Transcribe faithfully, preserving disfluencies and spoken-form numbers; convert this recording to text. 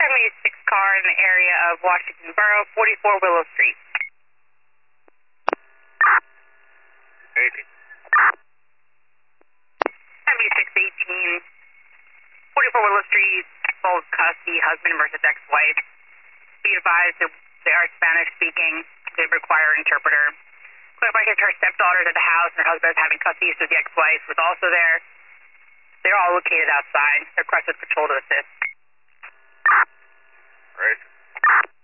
seventy-six car in the area of Washington Borough, forty-four Willow Street. eighty. seventy-six eighteen, forty-four Willow Street, both custody, husband versus ex-wife. Be advised that they are Spanish speaking. They require an interpreter. Clarify that her stepdaughter is at the house and her husband is having custody, so the ex-wife was also there. They're all located outside. Requested patrol to assist. Right.